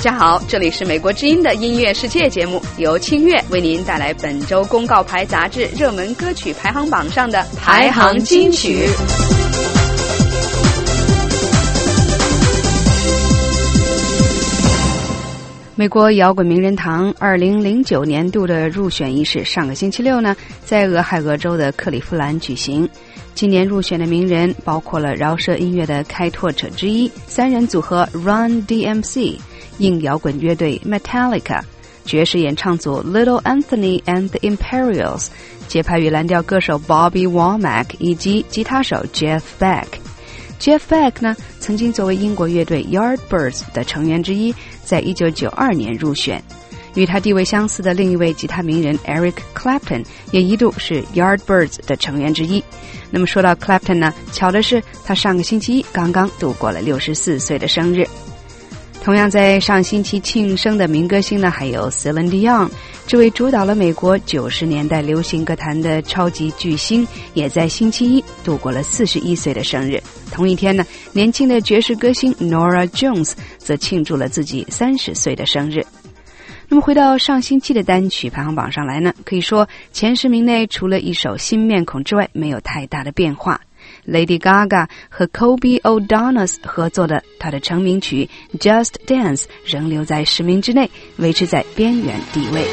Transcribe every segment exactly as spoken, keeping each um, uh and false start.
家好，这里是美国之音的音乐世界节目，由清月为您带来本周公告牌杂志热门歌曲排行榜上的排行金曲。美国摇滚名人堂二零零九年度的入选仪式上个星期六呢，在俄亥俄州的克利夫兰举行。今年入选的名人包括了饶舌音乐的开拓者之一三人组合 Run D M C、 硬摇滚乐队 Metallica、 爵士演唱组 Little Anthony and the Imperials、 节拍与蓝调歌手 Bobby Womack 以及吉他手 Jeff Beck。Jeff Beck 呢，曾经作为英国乐队 Yardbirds 的成员之一，在一九九二年入选。与他地位相似的另一位吉他名人 Eric Clapton 也一度是 Yardbirds 的成员之一。那么说到 Clapton 呢，巧的是他上个星期一刚刚度过了六十四岁的生日。同样在上星期庆生的民歌星呢，还有 Celine Dion， 这位主导了美国九十年代流行歌坛的超级巨星，也在星期一度过了四十一岁的生日。同一天呢，年轻的爵士歌星 Norah Jones 则庆祝了自己三十岁的生日。那么回到上星期的单曲排行榜上来呢，可以说前十名内除了一首新面孔之外没有太大的变化。Lady Gaga 和 Kobe O'Donis 合作的她的成名曲 Just Dance 仍留在十名之内，维持在边缘地位。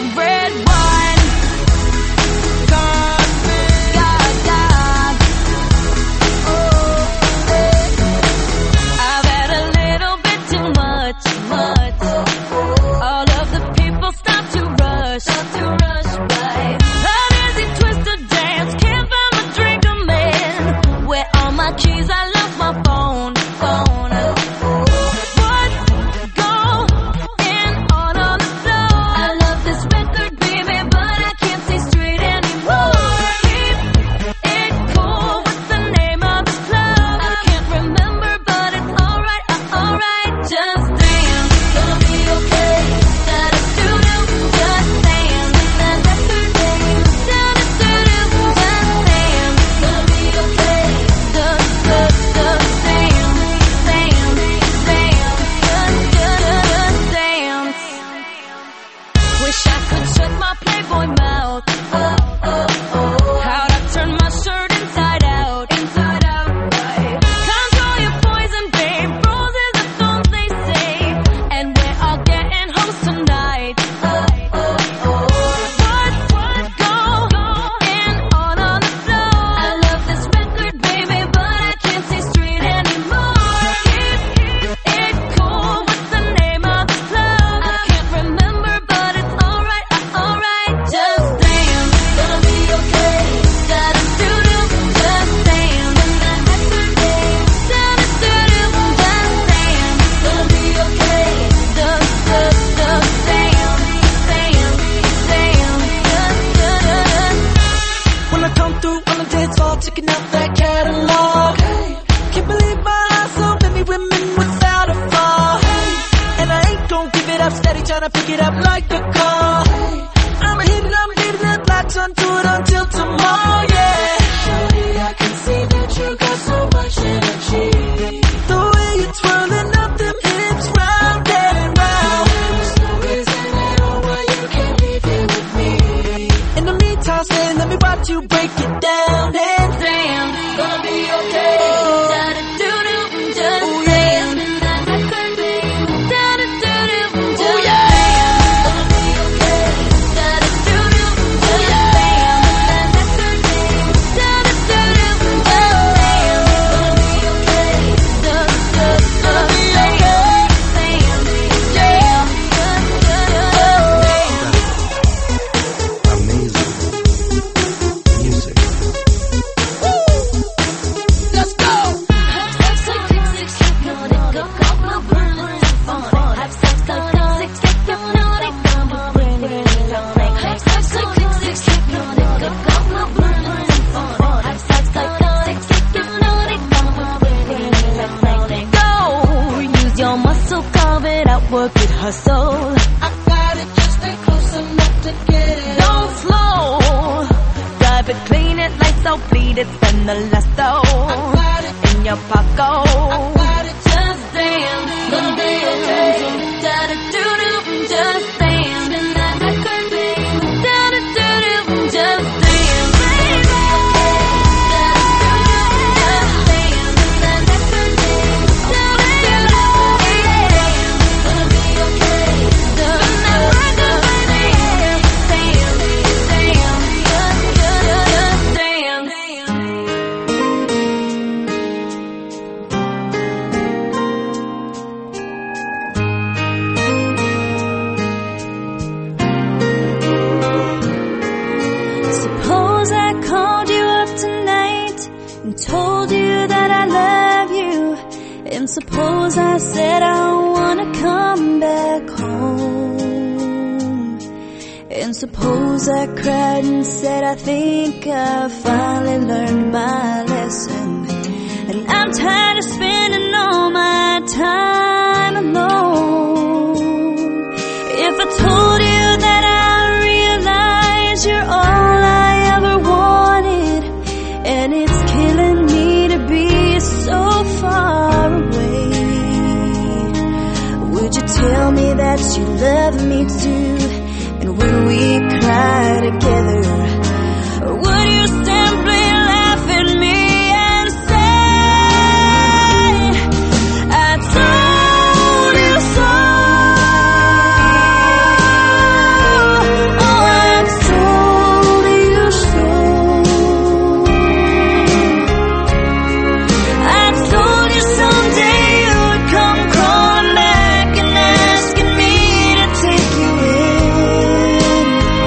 work it, hustle. I got it, just stay close enough to get it. Don't slow, drive it, clean it, lights out, bleed it, spend the last dough. I got it in your pocket. I got it, just dance, gonna dance, And suppose I said I wanna come back home. And suppose I cried and said I think I finally learned my lesson. And I'm tired of spending all my time alone. If I told you that I realize you're all I ever wanted, and it's killing me to be so far away, would you tell me that you love me too? And would we cry together? Or would you simply laugh at me and say, I told you so? Oh, I told you so. I told you someday you would come crawling back and asking me to take you in.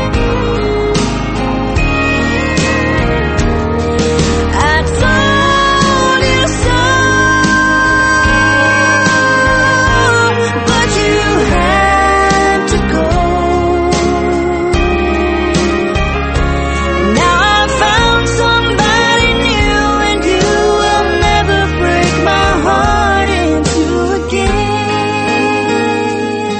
I told you so, but you had to go. Now I found somebody new, and you will never break my heart in two again.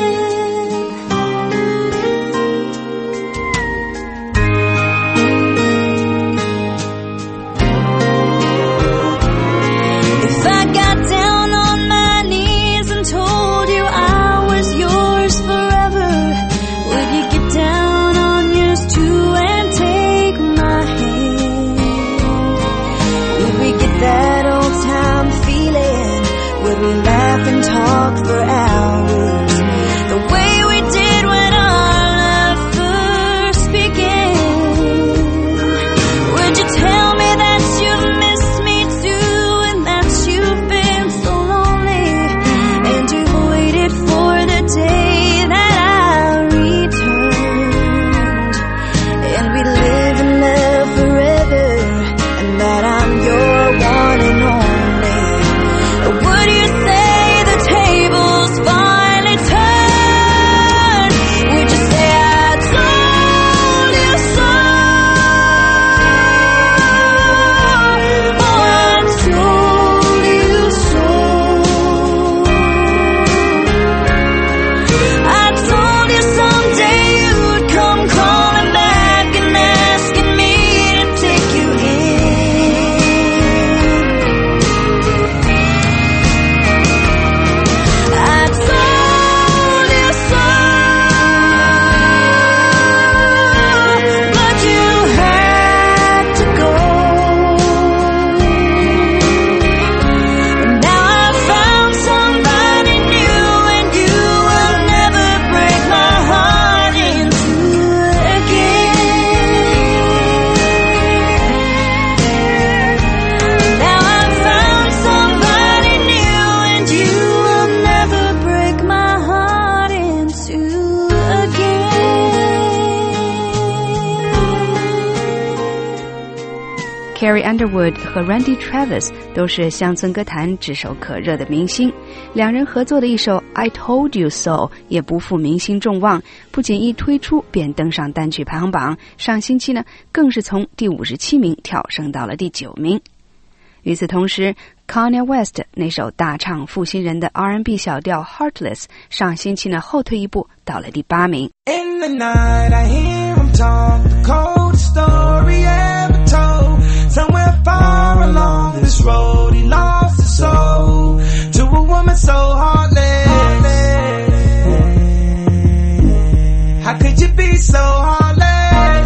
If I got down on my knees and told you I was yours forever, would you get down on yours too and take my hand? Would we get that old time feeling? Would we laugh and talk for hours the way we did when our love first began? Would you tell me that you miss me too, and that you've been so lonely, and you've waited for the day that I returned, and we live in love forever, and that I'm your one and only? Or would you say the tables finally turned? Would you say I told you so? Oh, I told you so. I told you someday you would come crawling back and asking me to take you in. I told you so, but you had to go. And now I found somebody new, and you will never break my heart in two again. Now I found somebody new, and you will never break my heart in two again. Carrie Underwood 和 Randy Travis 都是乡村歌坛炙手可热的明星，两人合作的一首 I Told You So 也不负明星众望，不仅一推出便登上单曲排行榜，上星期呢更是从第五十七名跳升到了第九名。与此同时 Kanye West 那首大唱负心人的 R and B 小调 Heartless 上星期呢后退一步到了第八名。 In the night, I hear him talk, the coldest story ever told. Somewhere far along this road, he lost his soul to a woman so heartless. How could you be so heartless?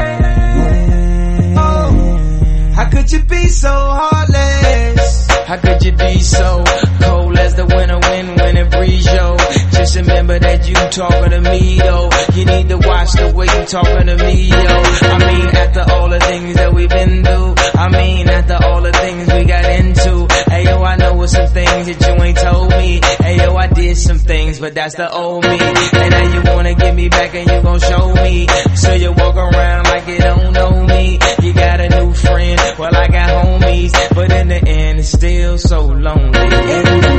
Oh, how could you be so heartless? How could you be so cold as the winter wind when it breeze, yo? Just remember that you talking to me, yo. You need to watch the way you talking to me, yo. I mean, after all the things that we've been through, I mean, after all the things we got into. Hey, yo, I know some things that you ain't told me. Hey, yo, I did some things, but that's the old me. And now you wanna get me back and you gon' show me. So you walk around like you don't know me. You got a new friend, well, I got homies. But in the end, it's still so lonely.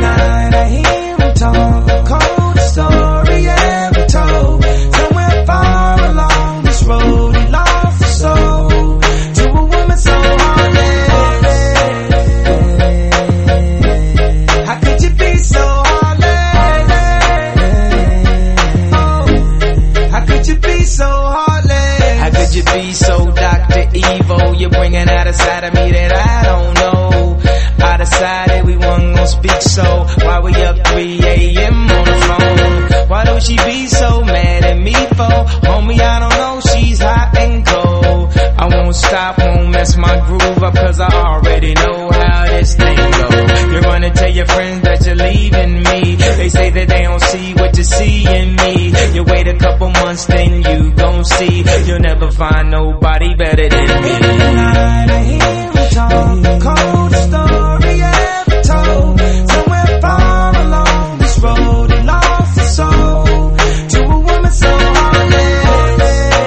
evil. You're bringing out a side of me that I don't know. I decided we wasn't gonna speak, so why we up three a.m. on the phone? Why don't she be so mad at me for? Homie, I don't know, she's hot and cold. I won't stop, won't mess my groove up, cause I already know how this thing goes. You're gonna tell your friends that you're leaving me. They say that they don't see what you see in me. You wait a couple months, then you gon' see. You'll never find nobody better than me. Every night I hear him talk, the coldest story ever told. Somewhere far along this road, he lost his soul to a woman so heartless.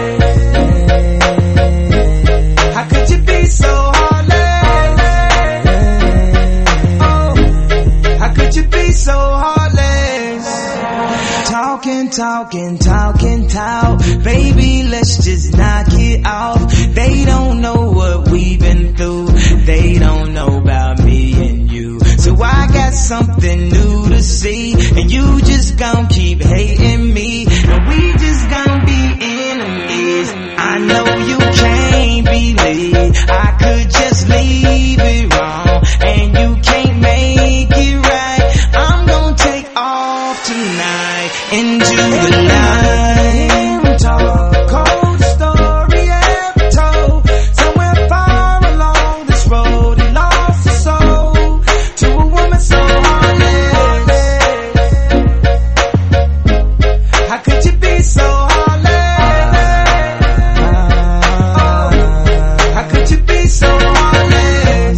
How could you be so heartless? Oh, how could you be so heartless? Talking, talking, talking, talk. Baby, let's just knock it off. They don't know what we've been through. They don't know about me and you. So I got something new to see. And you just gon' keep hating me. And we just gon' be enemies. I know you can't believe I could just leave it wrong. And you can't make it right. I'm gon' take off tonight into the night. Talk, cold story ever told. Somewhere far along this road, he lost his soul to a woman so heartless. How could you be so heartless? Oh, how could you be so heartless?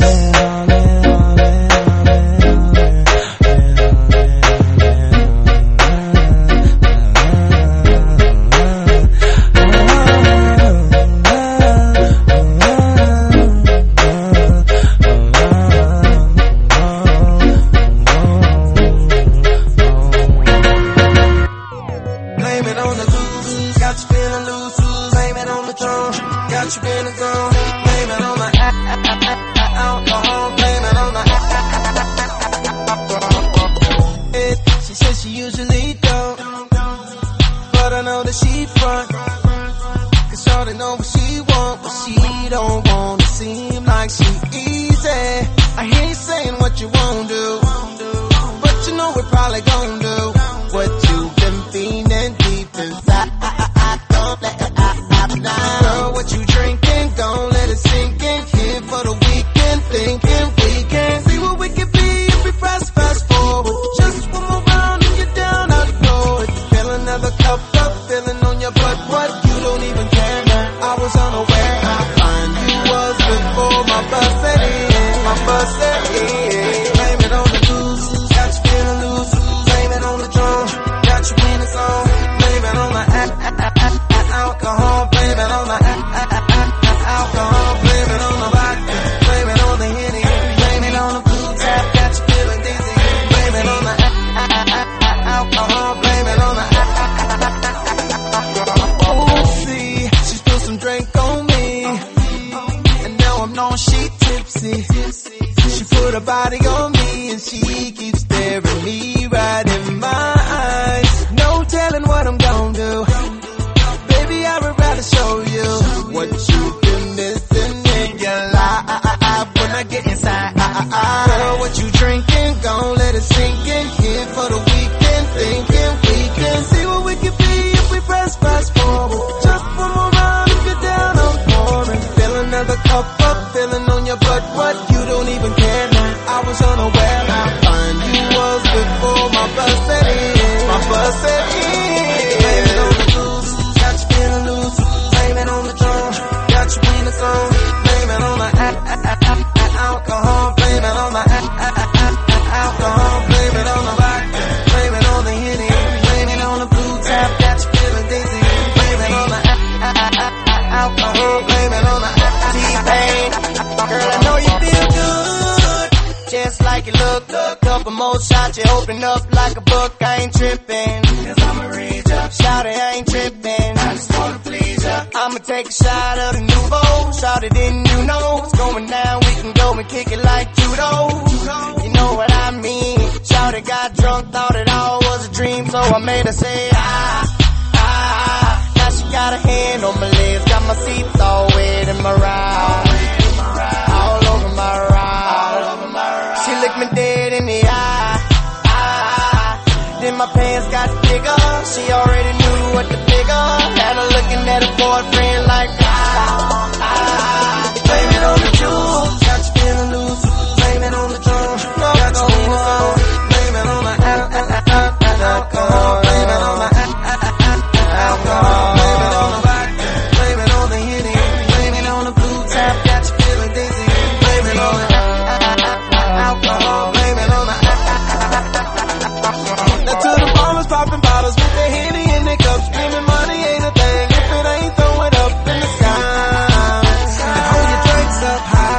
Blame it on the loose, got you feeling loose. Blame it on the throne, got you in the zone. Blame it on the alcohol. Blame it on the alcohol. She says she usually don't, but I know that she front. Cause shawty know what she want, but she don't want to seem like she easy. I hear you saying what you won't do, but you know we're probably gon' do what you've been feeling deep inside. Don't let it out. Girl, what you drinking? Gon' let it sink in. Here for the weekend, thinking we can see what we can be if we press fast forward. Just one more round and you're down, I know it. Fill another cup up, feeling on your butt. What? You don't even care now. I was unaware how fine you was before my bus set in. My bus set in. Blame it on the loose, got you feeling loose. Blame it on the drum, got you in the zone. Blame it on the alcohol. Blame it on the alcohol. Blame it on the vodka. Blame it on the Henny. Blame it on the blue tap, got you feeling dizzy. Blame it on the alcohol. Blame it on the alcohol. See, she spilled some drink on me, and now I'm knowing she tipsy. She put her body on me, and she keeps staring me right in my eyes. No telling what I'm gon' do. Baby, I would rather show you what you've been missing in your life when I get inside. Girl, what you drinking? Gon' let it sink in. Here for the weekend, thinking we can see what we can be if we press fast forward. Just one more round if you're down, I'm pouring. Fill another cup up, feeling on your butt. What? You don't even care now. I was unaware how fine you was before my bus set in. My bus set in. Blame it on the loose, got you feeling loose. Blame it on the drum, got you in the zone. Blame it on the alcohol. Blame it on the alcohol. Blame it on the vodka. Blame it on the Henny. Blame it on the blue tap, got you feeling dizzy. Blame it on the alcohol. Blame it on the T-Pain. Girl, I know you feel good, just like you look. Couple more shots, you open up like a book. I ain't tripping, cause I'ma read up. Shout it, I ain't tripping, I just wanna please ya. I'ma take a shot of the nouveau. Shout it, didn't you know what's going down? We can go and kick it like judo. You know what I mean? Shout it, got drunk, thought it all was a dream, so I made her say ah, ah. Now she got a hand on my legs, got my seats all wet and my ride, all over my ride. She looked me dead in the eye, eye. Then my pants got bigger. She already knew what the figure. Had her looking at her boyfriend like ah, ah. Blame it on the juice, got you feeling loose. Blame it on the drunk, got you feeling slow. Blame it on the alcohol. Blame it on the alcohol. Blame it on the vodka. Blame it on the Henny. Blame it on the blue tap, got you feeling dizzy. Blame it on the alcohol. Blame it on the alcohol. Now to the ballers popping bottles with their Henny in their cups, screaming money ain't a thing if it ain't throw it up in the sky. Hold your drinks up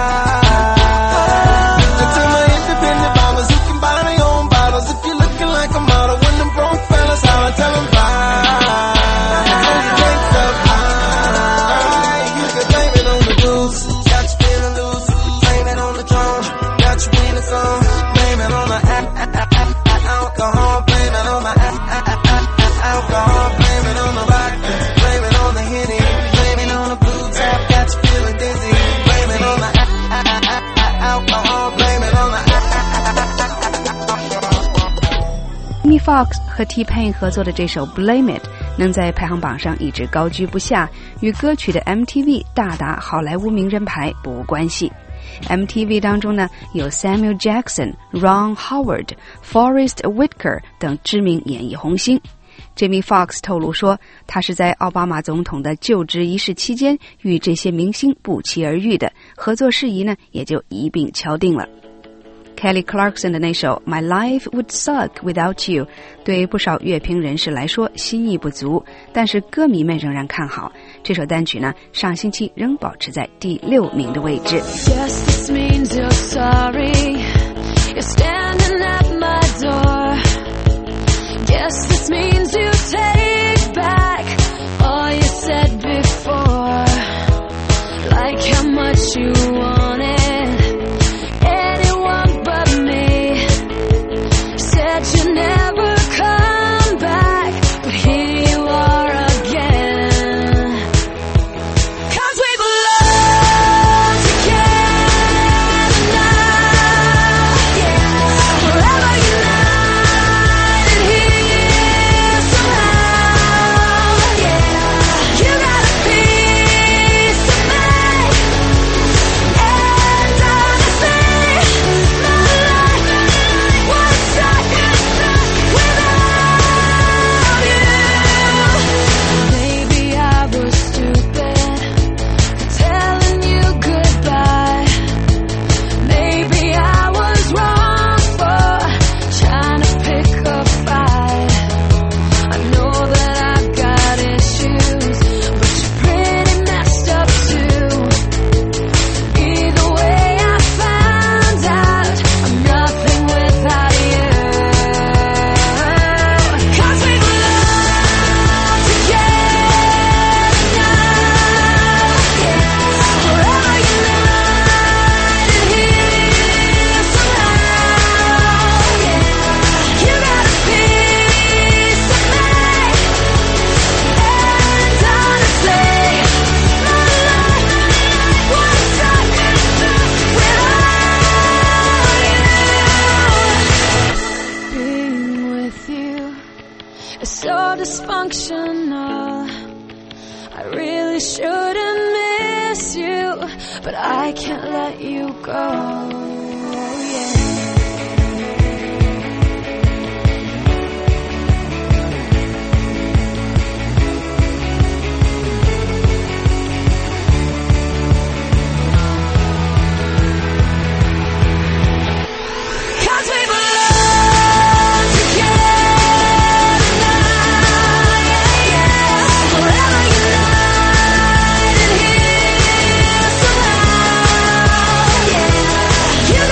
high. And to my independent bombers who can buy their own bottles, if you're looking like a model, when them broke fellas holler, tell them bye. Hold your drinks up high. You can blame it on the booze, got you feeling loose. Blame it on the drum, got you in the song. Blame it on the alcohol. Blame it on the alcohol. Blame it on the vodka. Blame it on the Henny. Blame it on the blue tap, got you feeling dizzy. Blame it on the alcohol. Blame it on the Jamie Foxx 和 T-Pain 合作的这首 Blame It 能在排行榜上一直高居不下，与歌曲的 M T V 大打好莱坞名人牌不无关系。M T V 当中呢，有 Samuel Jackson、Ron Howard、Forrest Whitaker 等知名演艺红星。Jamie Foxx 透露说，他是在奥巴马总统的就职仪式期间与这些明星不期而遇的，合作事宜呢也就一并敲定了。Kelly Clarkson 的那首 My Life Would Suck Without You 对不少乐评人士来说心意不足，但是歌迷们仍然看好。这首单曲呢，上星期仍保持在第六名的位置。 Yes, this means you're sorry. You're standing at my door. Yes, this means you take back all you said before. Like how much you wanted anyone but me. Said you never come back, but here you are again. 'Cause we belong together now, yeah. Forever united here somehow, yeah. You got a piece of me, and honestly, my life would suck without you. Maybe I was stupid for telling you goodbye. Maybe I was wrong for trying to pick a fight. I know that I've got issues, but you're pretty messed up too. Either way, I found out I'm nothing without you. 'Cause we belong together now, yeah. Forever united here somehow, yeah. You got a piece of me, and honestly, my life would suck without you. Being with you is so dysfunctional. I really shouldn't miss you, but I can't let you go, yeah. You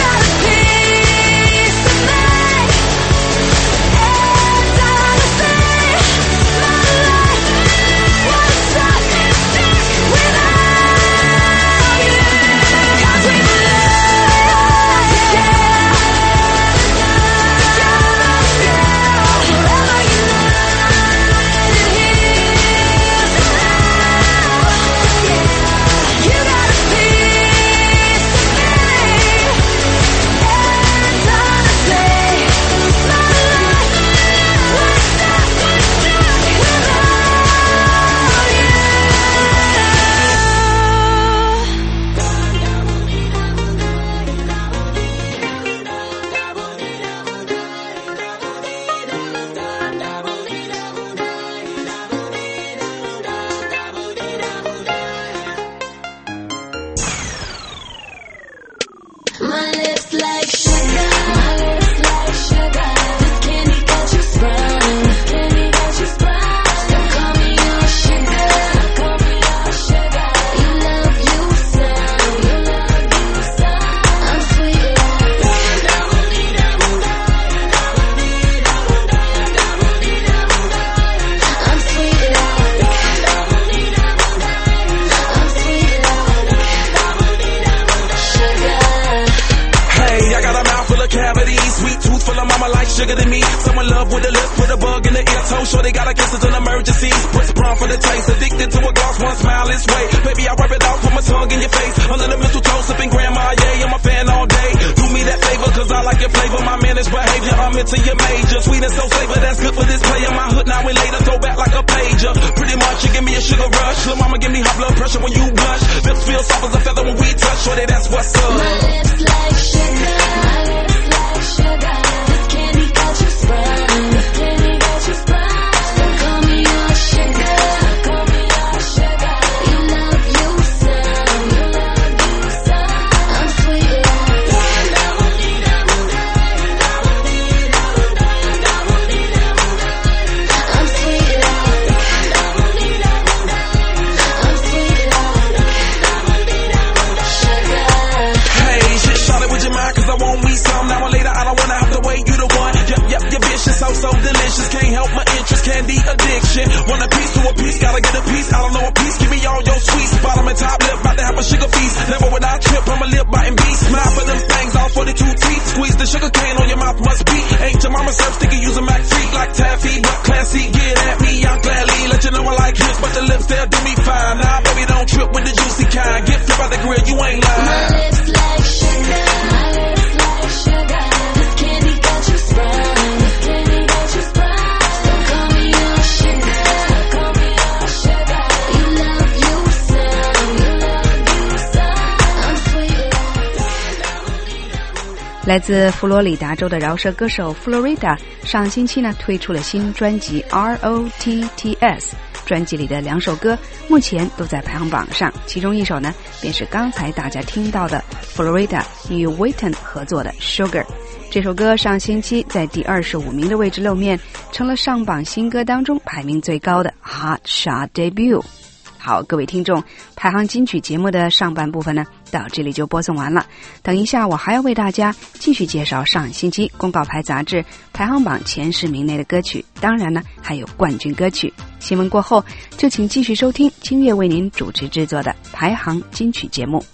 mama like sugar than me. Someone love with the lips, put a bug in the ear. Told sure they got a kiss, it's an emergency. Puts brown for the taste, addicted to a gloss, one smile is way. Baby, I rub it off, put my tongue in your face. Under the mistletoe, sipping grandma, yeah, I'm a fan all day. Do me that favor, cause I like your flavor. My managed behavior, I'm into your major. Sweet and so flavor, that's good for this player. My hood now and later, throw back like a pager. Pretty much, you give me a sugar rush. Lil' mama give me high blood pressure when you blush. Lips feel soft as a feather when we touch. Shorty, that's what's up. My lips like sugar, my lips like sugar. This candy got you sprung, this candy got you sprung. So call me your sugar, call me your sugar. You love you some, you love you some. I'm sweet like I'm sweet like I'm sweet like sugar. Hey, shit, shot it with your mind, cause I want me some. Now or later, I don't wanna have to wait, you the one. Yep, yep, your bitch is so, so delicious. Can't help my interest, candy addiction. Want a piece to a piece, gotta get a piece. I don't know a piece, give me all your sweets. Bottom and top lip, about to have a sugar feast. Never would I trip, I'm a lip biting beast. Smile for them things, all forty-two teeth. Squeeze the sugar cane on your mouth, must be. Ain't your mama serve sticky, use a Mac freak like taffy. But classy, get at me, I'll gladly let you know I like hips. But the lips, they'll do me fine. Nah, baby, don't trip with the juicy kind. Get flip out the grill, you ain't lying. My lips like sugar, my lips like sugar. This candy got you sprung, this candy got you sprung. So call me your sugar, call me your sugar. You love you some, you love you some. I'm sweet like 来自佛罗里达州的饶舌歌手 Florida 上星期呢推出了新专辑 R O T T S， 专辑里的两首歌目前都在排行榜上，其中一首呢便是刚才大家听到的 Florida 与 Waiton 合作的 Sugar。 这首歌上星期在第二十五名的位置露面，成了上榜新歌当中排名最高的 Hot Shot Debut。好，各位听众，排行金曲节目的上半部分呢，到这里就播送完了。等一下，我还要为大家继续介绍上星期公告牌杂志排行榜前十名内的歌曲，当然呢，还有冠军歌曲。新闻过后，就请继续收听清月为您主持制作的排行金曲节目。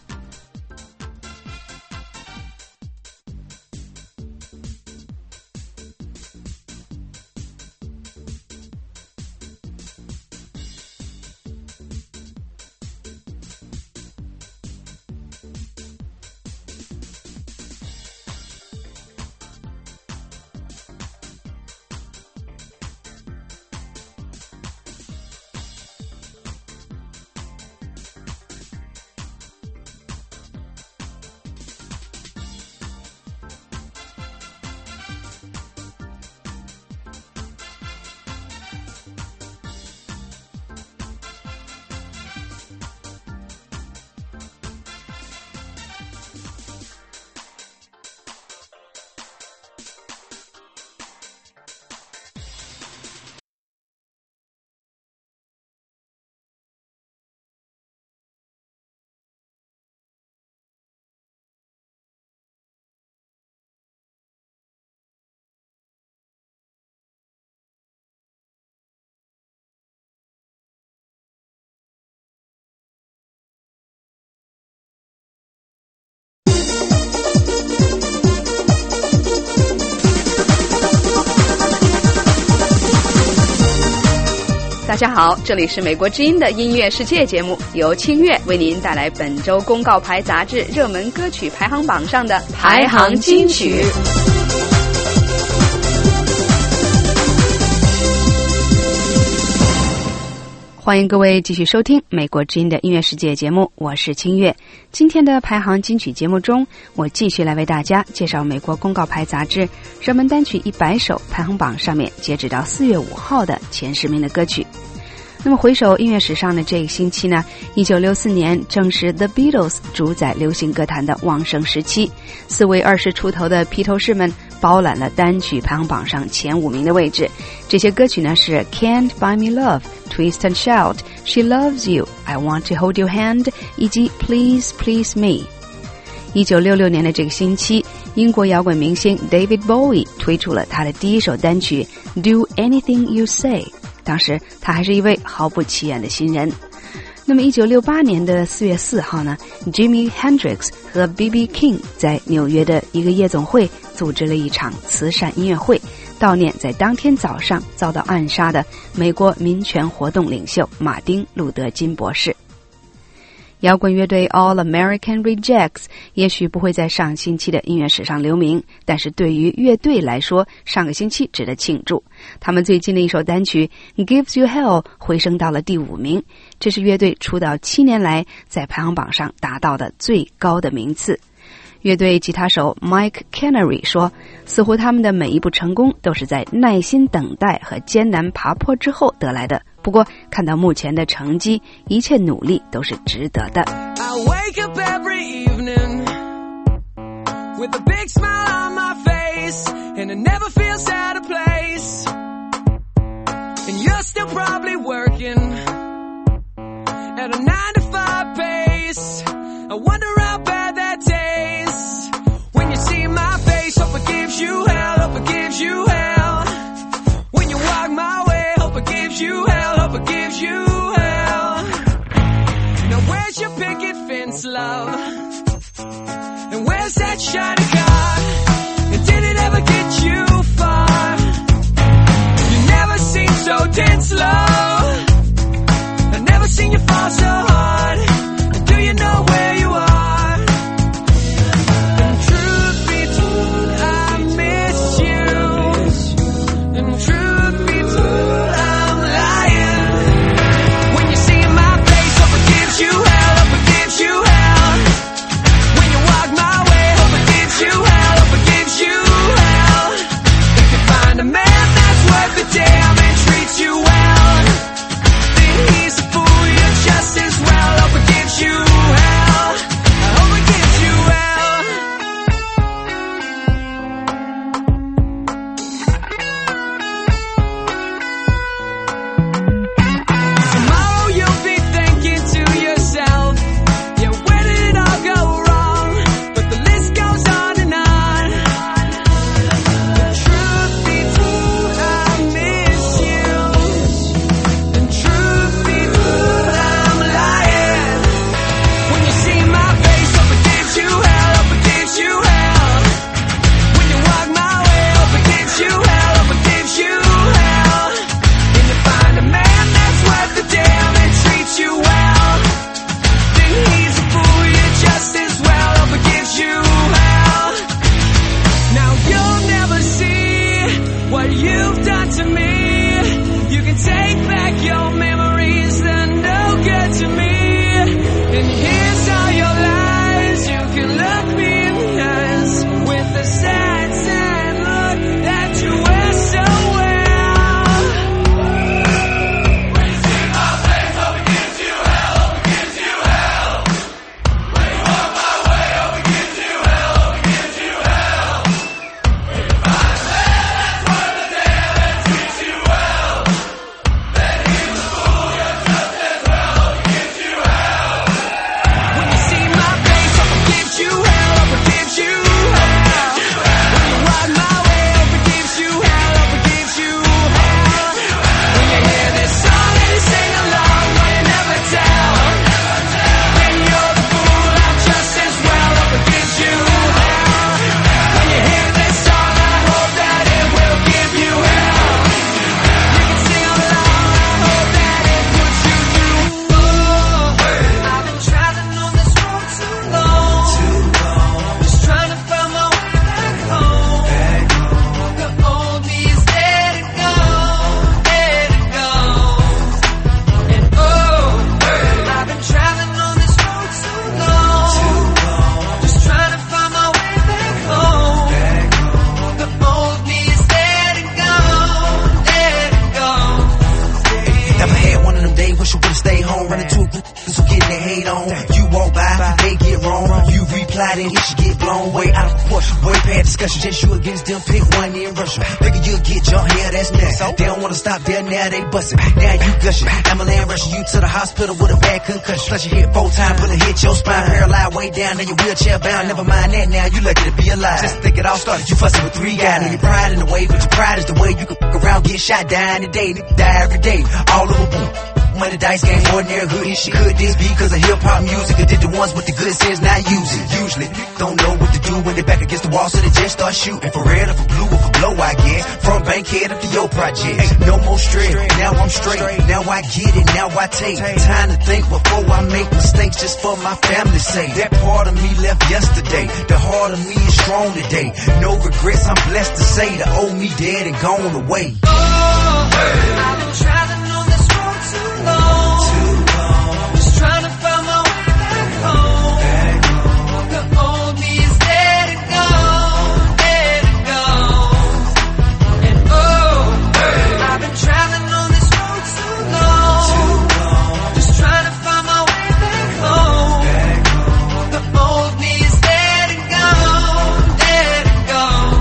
大家好，这里是美国之音的音乐世界节目，由清月为您带来本周公告牌杂志热门歌曲排行榜上的排行金曲。欢迎各位继续收听美国之音的音乐世界节目，我是清月。今天的排行金曲节目中，我继续来为大家介绍美国公告牌杂志热门单曲一百首排行榜上面截止到四月五号的前十名的歌曲。那么回首音乐史上的这个星期呢，一九六四年正是 The Beatles 主宰流行歌坛的旺盛时期，四位二十出头的披头士们包揽了单曲排行榜上前五名的位置。这些歌曲呢是 Can't Buy Me Love、 Twist and Shout、 She Loves You、 I Want to Hold Your Hand 以及 Please Please Me。 一九六六年的这个星期，英国摇滚明星 David Bowie 推出了他的第一首单曲 Do Anything You Say， 当时他还是一位毫不起眼的新人。 那么一九六八年的四月四号呢 Jimi Hendrix 和 B B King 在纽约的一个夜总会组织了一场慈善音乐会，悼念在当天早上遭到暗杀的美国民权活动领袖马丁·路德·金博士。摇滚乐队 All American Rejects 也许不会在上星期的音乐史上留名，但是对于乐队来说，上个星期值得庆祝。他们最近的一首单曲 Gives You Hell 回升到了第五名，这是乐队出道七年来在排行榜上达到的最高的名次。乐队吉他手 Mike Canary 说，似乎他们的每一步成功都是在耐心等待和艰难爬坡之后得来的，不过看到目前的成绩，一切努力都是值得的。 I wake up every evening with a big smile on my face, and it never feels out of place, and you're still probably working at a nine to five pace. I wonder how bad that tastes when you see my face. Hope it gives you hell, hope it gives you hell. When you walk my way, hope it gives you hell, hope it gives you hell. Now where's your picket fence, love? And where's that shiny car? And did it ever get you far? You never seem so tense, love. I've never seen you fall so hard. And do you know where you are? And truth be told, I miss you. And truth be told, I'm lying. When you see my face, hope it gives you hell, hope it gives you hell. When you walk my way, hope it gives you hell, hope it gives you hell. If you find a man that's worth the damn and treats you well, then he's a fool, you're just as well. Hope it gives you hell, I hope it gives you hell. Tomorrow you'll be thinking to yourself, yeah, where did it all go wrong? But the list goes on and on. The truth be told, I miss you. And truth be told, I'm lying. When you see my face, hope it gives you hell, hope it gives you hell. When you walk my way, hope it gives you hell, hope it gives you hell. When you find a man that's worth the damn and treats you well, then he's a fool, you're just as well. Hope it gives you hell. Now you'll never see what you've done to me. You can take back your memories, they're no good to me. And here's all your lies, you can look me in the eyes with a sad, sad look that you wear so well. When you see my face, hope it gives you hell, hope it gives you hell. When you walk my way, hope it gives you hell, hope it gives you hell. When you find a man that's worth the damn and treats you well, then he's a fool, you're just as well. Hope it gives you hell. When you see my face, hope it gives you hell, hope it gives you hell. When you walk my way, hope it gives you hell, hope it gives you hell. When you hear this song and you sing along, will you never tell? Then you're the fool, I'm just as well. Hope it gives you hell. When you hear this song, I hope that it will give you hell. You can sing along, I hope that it puts you through. Oh, I've been traveling on this road too long, too long. Just trying to find my way back home. The old me is dead and gone, dead and gone. And oh, I've been traveling on this road too long, too long. Just trying to find my way back home. The old me is dead and gone, dead and gone. Never had one of them days, wish you would've stayed home. Running to a group, so getting their hate on. You walk by, they get wrong. You reply, then it should get blown way out of proportion. Way past discussion, just you against them, pick one in Russia. Figure you'll get jumped, yeah, that's next. They don't wanna stop there, now they bustin'. Now you gushing. Ambulance rushing you to the hospital with a bad concussion. Plus you hit four times, bullet hit your spine. Paralyzed way down, now you wheelchair bound. Never mind that, now you lucky to be alive. Just think it all started, you fussing with three guys. Now your pride in the way, but your pride is the way you can fuck around, get shot, dying today. Nigga die every day, all over boom. money, dice game, ordinary hoodie shit. Could this be cause of hip-hop music? Or did the ones with the good sense not use it? Usually, don't know what to do when they back against the wall, so they just start shooting. For red or for blue or for blow, I get. From Bankhead up to your project. Hey, no more stress, now I'm straight. Now I get it, now I take time to think before I make mistakes just for my family's sake. That part of me left yesterday. The heart of me is strong today. No regrets, I'm blessed to say the old me dead and gone away. Oh, I've been traveling on this road too long. Too long. Just trying to find my way back home. Back home. The old me is dead and gone, dead and gone. And oh, I've been traveling on this road too long. Too long. Just trying to find my way back home. Back home. The old me is dead and gone, dead and gone.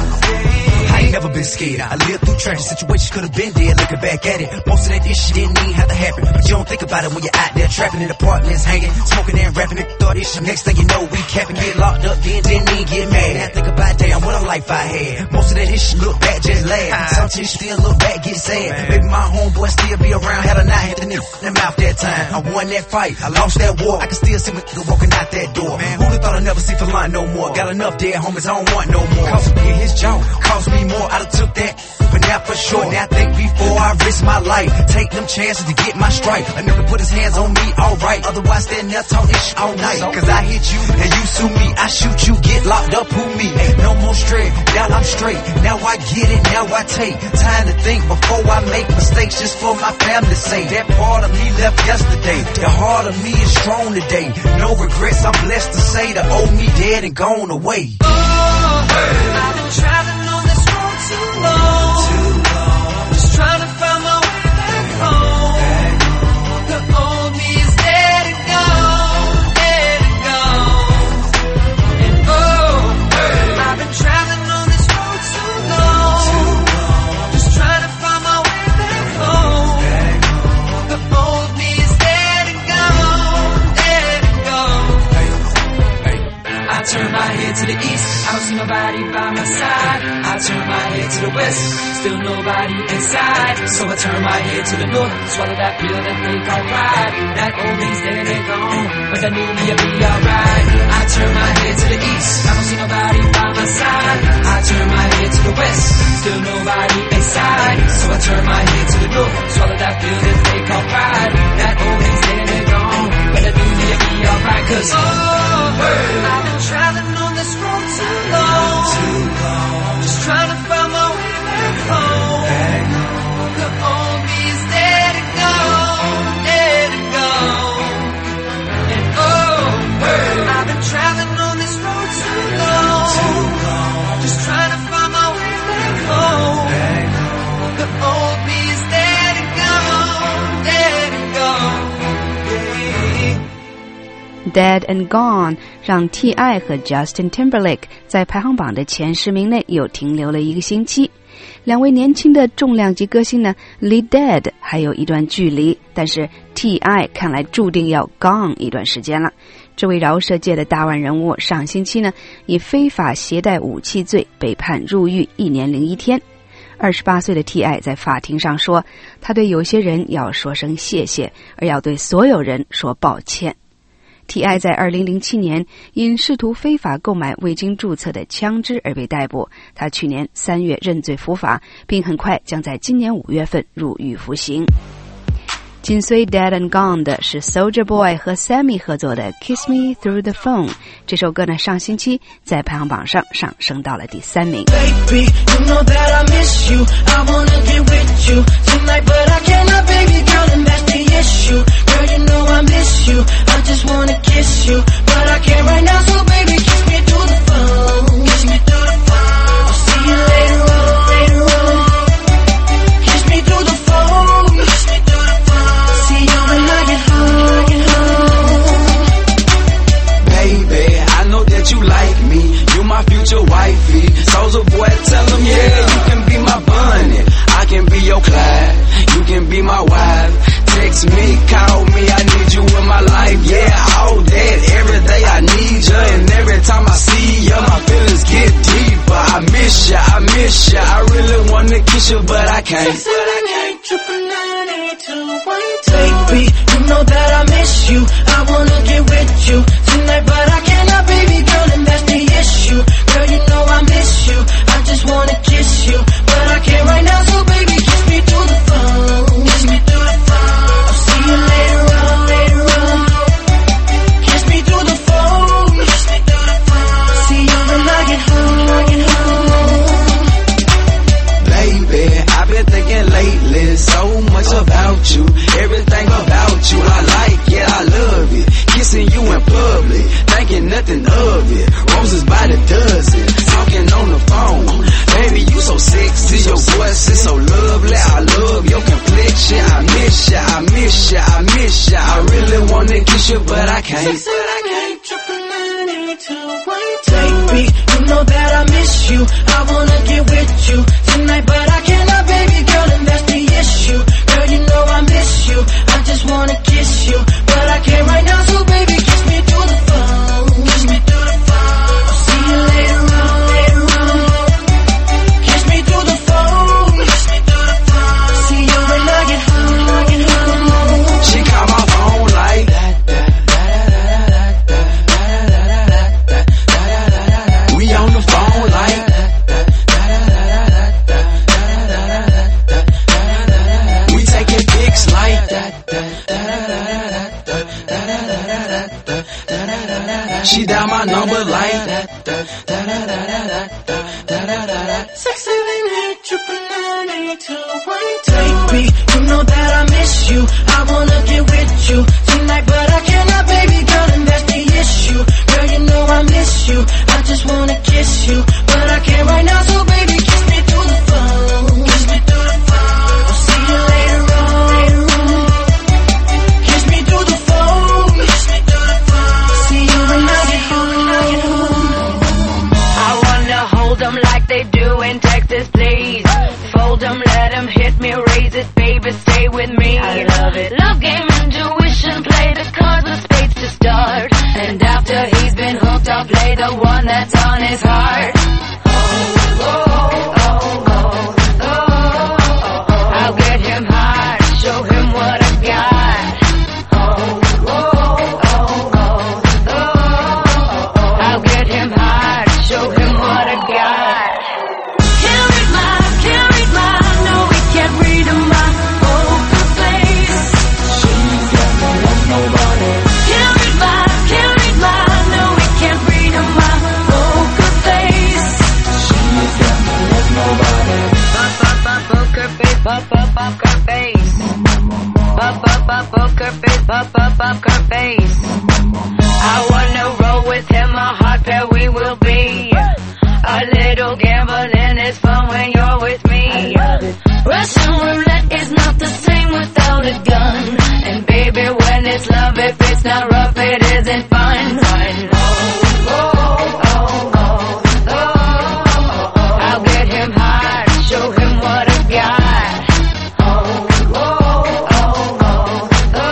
I ain't never been scared. I lived through tragic situations, could have been dead. Looking back at it, most of that this shit didn't even have to happen. But you don't think about it when you're out there trapping in apartments, hanging, smoking and rapping. It thought this shit. Next thing you know, we capping, get locked up, then didn't even get mad. Now think about damn, what a life I had. Most of that this shit look back, just laugh. Some shit still look back, get sad. Maybe my homeboy still be around, had a knife hit the nigga in the mouth that time. I won that fight, I lost that war. I can still see my nigga walking out that door. Who'd have thought I'd never see for line no more? Got enough dead homies, I don't want no more. Cost me his jaw, cost me more. I done took that, but now for sure. Now think before I risk my life. Take them chances to get my strike. A nigga put his hands on me, alright. Otherwise stand there talking shit all night. Cause I hit you and you sue me. I shoot you, get locked up, who me? Ain't no more straight, now I'm straight. Now I get it, now I take time to think before I make mistakes just for my family's sake. That part of me left yesterday. The heart of me is strong today. No regrets, I'm blessed to say the old me dead and gone away. Oh, I've been traveling on this road too long. Too long. Just trying to find my way back home. Back home. The old me is dead and gone, dead and gone. And oh, I've been traveling on this road too long. Too long. Just trying to find my way back home. Back home. The old me is dead and gone, dead and gone. Hey, hey. I turn my head to the east, I don't see nobody by my side. I turn my head to the west, still nobody inside. So I turn my head to the north, swallow that pill that they call pride. That old me's dead and gone, but that new me'll be alright. I turn my head to the east, I don't see nobody by my side. I turn my head to the west, still nobody inside. So I turn my head to the north, swallow that pill that they call pride. That old me's dead and gone, but that new me'll be alright. Cause oh, I've been traveling on this road too long, too long. Just trying to find my way back home. Back home. The old me is dead and gone, dead and gone. And oh, I've been traveling on this road too long, too long. Just trying to find my way back home. Back home. The old me is dead and gone, dead and gone. Yeah. Dead and Gone 让 T I 和 Justin Timberlake 在排行榜的前十名内又停留了一个星期。两位年轻的重量级歌星呢，离 Dead 还有一段距离，但是 T I 看来注定要 Gone 一段时间了。这位饶舌界的大腕人物上星期呢，以非法携带武器罪被判入狱一年零一天。二十八岁的 T I 在法庭上说，他对有些人要说声谢谢，而要对所有人说抱歉。T I 在二零零七年因试图非法购买未经注册的枪支而被逮捕，他去年三月认罪伏法，并很快将在今年五月份入狱服刑。紧随 Dead and Gone 的是 Soulja Boy 和 Sammy 合作的 Kiss Me Through the Phone， 这首歌呢上星期在排行榜上上升到了第三名。 Baby, you know that I miss you, I wanna get with you tonight, but I cannot, baby girl, and that's the issue. Girl, you know I miss you, I just wanna kiss you, but I can't right now, so baby kiss me through the phone. Kiss me through the phone. I'll see you later on, later on. Kiss me through the phone. Kiss me through the phone. See you when I get home, get home. Baby, I know that you like me, you my future wifey. Soulja Boy, tell him yeah, you can be my bunny, I can be your Clyde, you can be my wife. Text me, call me, I need you in my life. Yeah, all that, every day I need you, and every time I see you, my feelings get deeper. I miss you, I miss you, I really wanna kiss you, but I can't. Triple nine eight two one two. Baby, you know that I miss you. I wanna get with you tonight, but I cannot, baby girl, and that's the issue. Girl, you know I miss you. I just wanna kiss you, but I can't right now, so baby, kiss me through the phone. Kiss me through the phone. I'll see you later on, later on. Kiss me through the phone. Kiss me through the phone. See you when I get home, I get home. Baby, I've been thinking lately so much about you, everything about you. I like it, I love it. Kissing you in public, thinking nothing of it. Roses by the dozen, talking on the phone. Baby, you so sexy, your voice is so lovely. I love your complexion. I miss ya, I miss ya, I miss ya. I really wanna kiss you, but I can't. Six, seven, eight, triple nine, eight, two, one. Baby, you know that I miss you. I wanna get with you tonight, but I cannot, baby girl, and that's the issue. Girl, you know I miss you. I just wanna kiss you, but I can't right now, so baby, kiss me through the phone. Kiss me through the phone. I'll see you later on, later on. Kiss me through the phone. Kiss me through the phone. See you when I get home, I get home. She call my phone like that. We on the phone like we taking pics like that. She dial my number like Six, seven, eight, triple nine, eight, two, one. Baby, you know that I miss you. I wanna get with you tonight, but I cannot, baby girl, and that's the issue. Girl, you know I miss you. I just wanna kiss you, but I can't right now, so baby, kiss me through the phone. Kiss me through the phone. I'll see you later on, later on. Kiss me through the phone. Kiss me through the phone. See you when I get home, I get home. I wanna hold them like they do in Texas, please. Fold them, let them hit me, raise it, baby, stay with me. I love it. Love game, intuition, play the cards with spades to start. And after he's been hooked, I'll play the one that's on his heart. Oh, oh, oh, oh, oh, oh. I'll get him hard, show him what I got. Oh, oh, oh, oh, oh, oh. I'll get him hard, show him what I got. Can't read my, can't read my, no, we can't read my poker face. She's got no love, nobody. Can't read my, can't read my, no, we can't read my poker face. She's got no love, nobody. Pop, pop, pop, poker face, pop, pop, poker face. Pop, pop, pop, poker face, pop, pop, poker face. I wanna roll with him, a hot pair we will be. A little gambling is fun when you're with me. Russian roulette is not the same without a gun. And baby, when it's love, if it's not rough, it isn't fun. Fun. Oh, oh, oh, oh, oh. I'll get him hard, show him what I got. Oh, oh, oh, oh,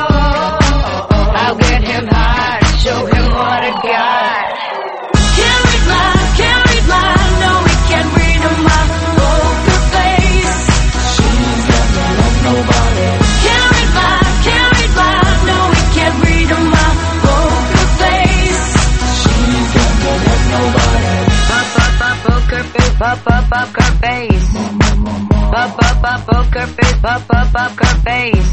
oh. I'll get him hard, show him what I got. Can't read my, can't read my, no, we can't read my poker face. She's got no love, nobody. Can't read my, can't read my, no, we can't read my poker face. She's got no love, nobody. Pop, pop, pop, poker face, pop, pop, poker face. Pop, pop, pop, poker face, pop, pop, poker face.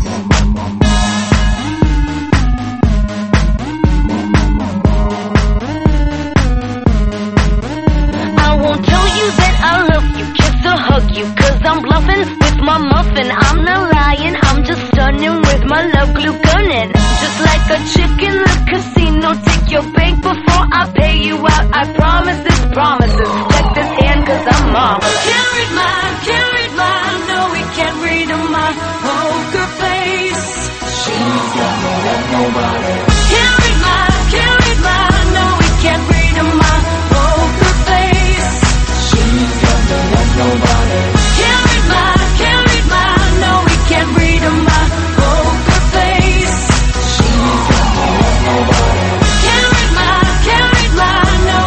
I won't tell you that I love you, kiss or hug you, cause I'm bluffing with my muffin. I'm not lying, I'm just stunning with my love glue gunning. Just like a chick in the casino, take your bank before I pay you out. I promise this promises, take this hand cause I'm marvelous. Can't read my, can't read my, no, we can't read my poker face. She's got no love, nobody. Can't read my, can't read my, no, we can't read my poker face. She's got no love, nobody. Can't read my, can't read my, no, we can't read my poker face. She's got no love, nobody. Can't read my, can't read my, no,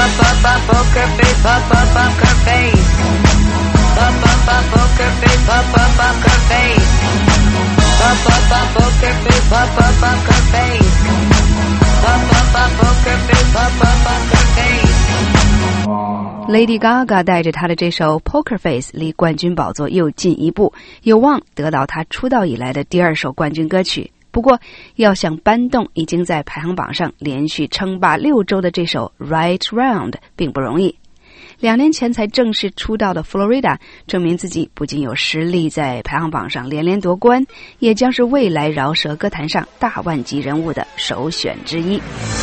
up up up poker face, up up up her face. Up up up poker face, up up up her face. Up up up poker face, up up up her face. Up up up poker face, up up up her face.Lady Gaga 带着她的这首 Poker Face 离冠军宝座又进一步，有望得到她出道以来的第二首冠军歌曲。不过要想搬动已经在排行榜上连续称霸六周的这首 Right Round 并不容易。两年前才正式出道的 Florida 证明自己不仅有实力在排行榜上连连夺冠，也将是未来饶舌歌坛上大腕级人物的首选之一。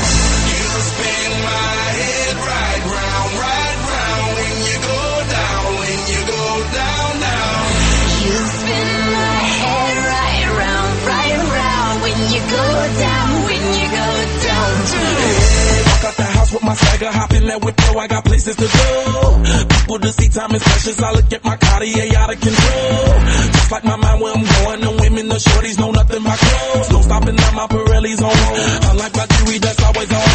With my swagger, hop in that whip, yo, I got places to go. People to see, time is precious. I look at my Cartier out of control. Just like my mind where I'm going, the women, the shorties know nothing but clothes. No stopping at my Pirelli's on. Unlike my jewelry, that's always on.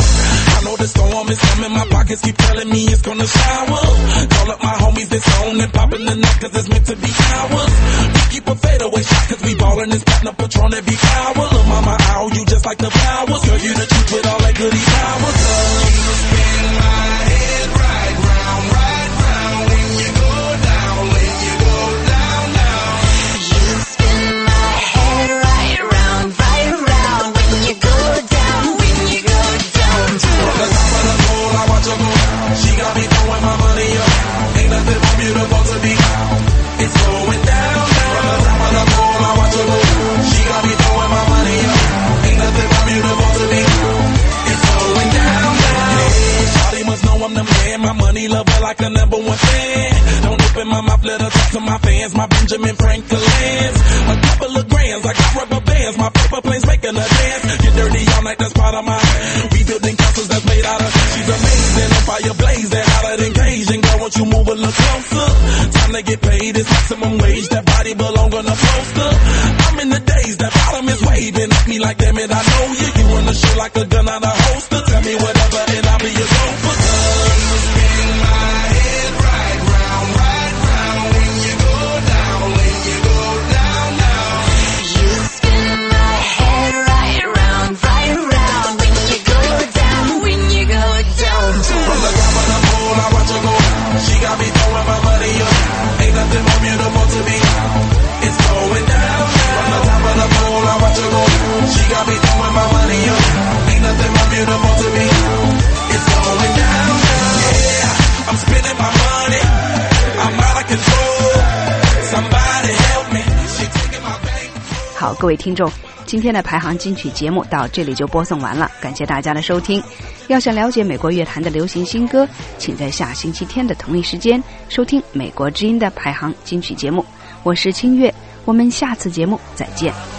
I know the storm is coming, my pockets keep telling me it's gonna shower. Call up my homies that's on and popping the night, cause it's meant to be ours. We keep a fadeaway shot, cause we ballin' and spotting up Patron every hour. Look, mama, I owe you just like the flowers. Girl, you the truth with all that goody powers. You spin my head right round, right round when you go down, when you go down, down. You spin my head right round, right round when you go down, when you go down. From the top of the pole, I watch her go. She got me throwing my money up. Ain't nothing more beautiful to be. It's going down, down. From the top of the pole, I watch her go. She got me throwing my money up. Ain't nothing more beautiful to be. It's going down, down. Shawty must know I'm the man. My money lover like a number one fan. Don't open my mouth, let her talk to my fans. My Benjamin Franklin's. A couple of grands, I got rubber bands. My paper planes making a dance. Get dirty all night, that's part of my. We building castles that's made out of. She's amazing, on fire blazing, hotter than Cajun. Girl, won't you move a little closer? Time to get paid, it's maximum wage. That body belong on a poster. I'm in the days, that bottom is waving at me like, damn it, I know you. You run the show like a gun out of holster. Tell me whatever and I'll be your gopher. You spin my head right round, right round when you go down, when you go down, down. You spin my head right round, right round when you go down, when you go down. From the top of the pole, I watch her go. She got me throwing my money up. Ain't nothing more beautiful to me. It's going down, down. From the top of the pole, I watch her go. She got me throwing my money up. Ain't nothing more beautiful to me. It's going down, down. Yeah, I'm spending my money. I'm out of control. Somebody help me. She taking my bank. 好，各位听众，今天的排行金曲节目到这里就播送完了，感谢大家的收听。要想了解美国乐坛的流行新歌，请在下星期天的同一时间收听美国之音的排行金曲节目。我是清月，我们下次节目再见。